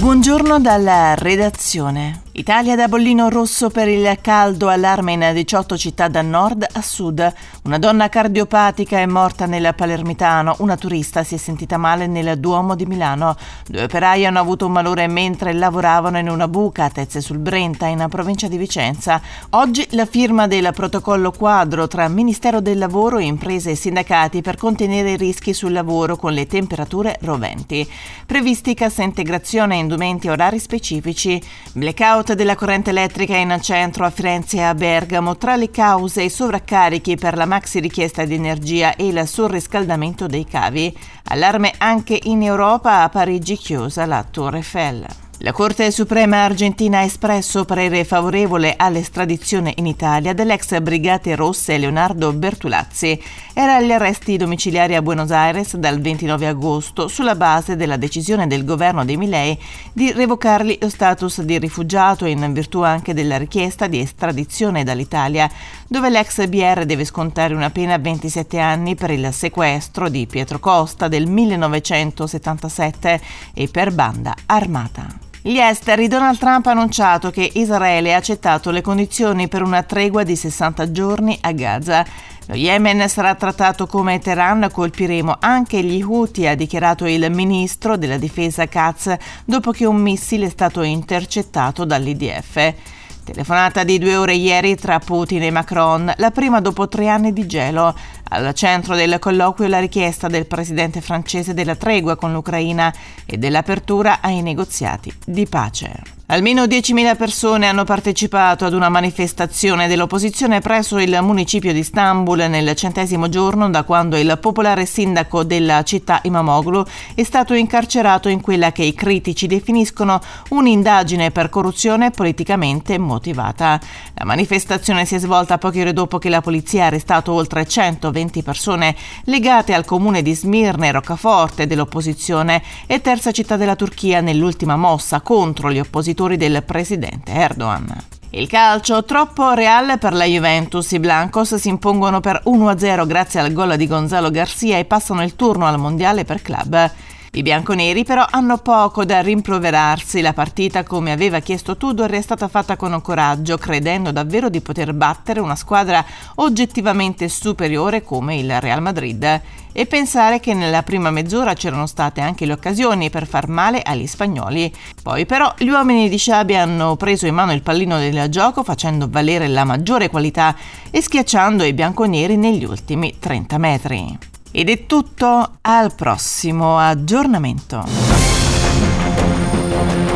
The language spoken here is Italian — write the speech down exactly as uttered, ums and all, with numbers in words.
Buongiorno dalla redazione. Italia da bollino rosso per il caldo, allarme in diciotto città da nord a sud. Una donna cardiopatica è morta nel Palermitano, una turista si è sentita male nel Duomo di Milano. Due operai hanno avuto un malore mentre lavoravano in una buca a Tezze sul Brenta, in provincia di Vicenza. Oggi la firma del protocollo quadro tra Ministero del Lavoro, imprese e sindacati per contenere i rischi sul lavoro con le temperature roventi. Previsti cassa integrazione, indumenti e orari specifici. Blackout della corrente elettrica in centro a Firenze e a Bergamo. Tra le cause i sovraccarichi per la maxi richiesta di energia e il surriscaldamento dei cavi. Allarme anche in Europa, a Parigi chiusa la Torre Eiffel. La Corte Suprema argentina ha espresso parere favorevole all'estradizione in Italia dell'ex Brigate Rosse Leonardo Bertolazzi. Era agli arresti domiciliari a Buenos Aires dal ventinove agosto sulla base della decisione del governo dei Milei di revocargli lo status di rifugiato in virtù anche della richiesta di estradizione dall'Italia, dove l'ex B R deve scontare una pena a ventisette anni per il sequestro di Pietro Costa del millenovecentosettantasette e per banda armata. Gli esteri. Donald Trump ha annunciato che Israele ha accettato le condizioni per una tregua di sessanta giorni a Gaza. Lo Yemen sarà trattato come Teheran, colpiremo anche gli Houthi, ha dichiarato il ministro della difesa Katz dopo che un missile è stato intercettato dall'I D F. Telefonata di due ore ieri tra Putin e Macron, la prima dopo tre anni di gelo. Al centro del colloquio la richiesta del presidente francese della tregua con l'Ucraina e dell'apertura ai negoziati di pace. Almeno diecimila persone hanno partecipato ad una manifestazione dell'opposizione presso il municipio di Istanbul nel centesimo giorno da quando il popolare sindaco della città Imamoglu è stato incarcerato in quella che i critici definiscono un'indagine per corruzione politicamente motivata. La manifestazione si è svolta poche ore dopo che la polizia ha arrestato oltre centoventi persone legate al comune di Smirne, roccaforte dell'opposizione e terza città della Turchia nell'ultima mossa contro gli oppositori del presidente Erdogan. Il calcio, troppo Real per la Juventus. I blancos si impongono per uno a zero grazie al gol di Gonzalo Garcia e passano il turno al mondiale per club. I bianconeri però hanno poco da rimproverarsi. La partita, come aveva chiesto Tudor, è stata fatta con coraggio, credendo davvero di poter battere una squadra oggettivamente superiore come il Real Madrid e pensare che nella prima mezz'ora c'erano state anche le occasioni per far male agli spagnoli. Poi però gli uomini di Xabi hanno preso in mano il pallino del gioco, facendo valere la maggiore qualità e schiacciando i bianconeri negli ultimi trenta metri. Ed è tutto, al prossimo aggiornamento.